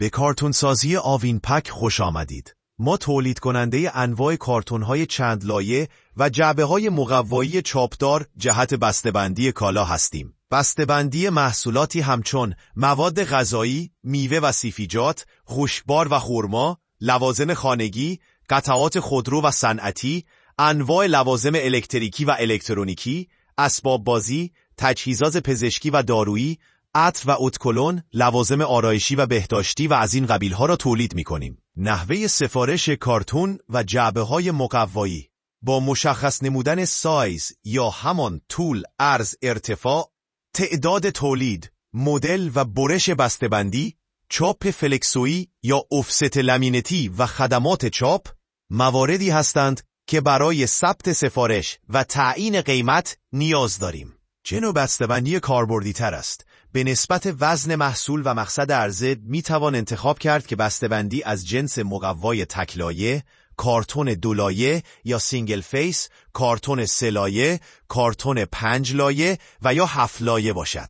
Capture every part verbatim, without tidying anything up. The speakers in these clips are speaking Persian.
به کارتونسازی آوین پک خوش آمدید. ما تولید کننده انواع کارتون‌های چند لایه و جعبه‌های مقوایی چاپدار جهت بسته‌بندی کالا هستیم. بسته‌بندی محصولاتی همچون مواد غذایی، میوه و سیفیجات، خشکبار و خرما، لوازم خانگی، قطعات خودرو و صنعتی، انواع لوازم الکتریکی و الکترونیکی، اسباب بازی، تجهیزات پزشکی و دارویی، عطر و اتکلون، لوازم آرایشی و بهداشتی و از این قبیل‌ها را تولید می‌کنیم. نحوه سفارش کارتون و جعبه‌های مقوایی با مشخص نمودن سایز یا همان طول، عرض، ارتفاع، تعداد تولید، مدل و برش بسته‌بندی، چاپ فلکسویی یا افست لامینتی و خدمات چاپ مواردی هستند که برای ثبت سفارش و تعیین قیمت نیاز داریم. چه نوع بسته‌بندی کاربردی تر است؟ به نسبت وزن محصول و مقصد عرضه می توان انتخاب کرد که بسته‌بندی از جنس مقوای تک لایه، کارتون دو لایه یا سینگل فیس، کارتون سه لایه، کارتون پنج لایه و یا هفت لایه باشد.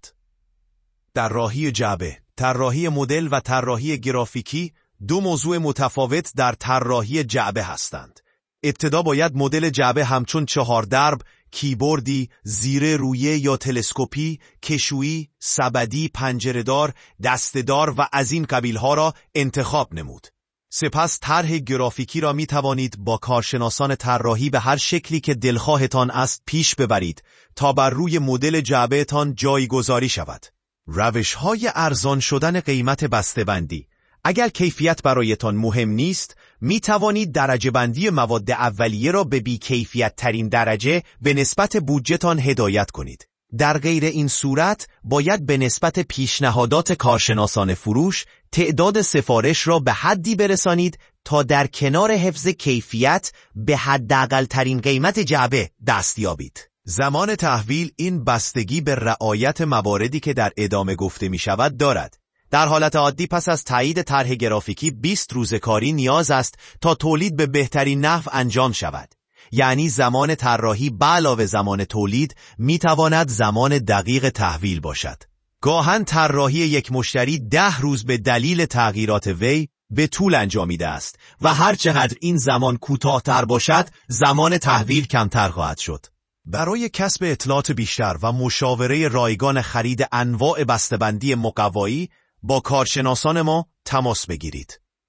طراحی جعبه، طراحی مدل و طراحی گرافیکی دو موضوع متفاوت در طراحی جعبه هستند. ابتدا باید مدل جعبه همچون چهار درب، کیبوردی، زیره رویه یا تلسکوپی، کشویی، سبدی، پنجره‌دار، دسته‌دار و از این قبیل‌ها را انتخاب نمود. سپس طرح گرافیکی را می توانید با کارشناسان طراحی به هر شکلی که دلخواهتان است پیش ببرید تا بر روی مدل جعبه‌تان جایگذاری شود. روش‌های ارزان شدن قیمت بسته‌بندی. اگر کیفیت برایتان مهم نیست، می توانید درجه بندی مواد اولیه را به بی کیفیت ترین درجه به نسبت بودجه‌تان هدایت کنید. در غیر این صورت باید به نسبت پیشنهادات کارشناسان فروش تعداد سفارش را به حدی برسانید تا در کنار حفظ کیفیت به حداقل ترین قیمت جعبه دست یابید. زمان تحویل این بستگی به رعایت مواردی که در ادامه گفته می شود دارد. در حالت عادی پس از تایید طرح گرافیکی بیست روز کاری نیاز است تا تولید به بهترین نحو انجام شود. یعنی زمان طراحی به علاوه زمان تولید می تواند زمان دقیق تحویل باشد. گاهن طراحی یک مشتری ده روز به دلیل تغییرات وی به طول انجامیده است و هر چقدر این زمان کوتاه‌تر باشد زمان تحویل کمتر خواهد شد. برای کسب اطلاعات بیشتر و مشاوره رایگان خرید انواع بسته‌بندی مقوایی با کارشناسان ما تماس بگیرید.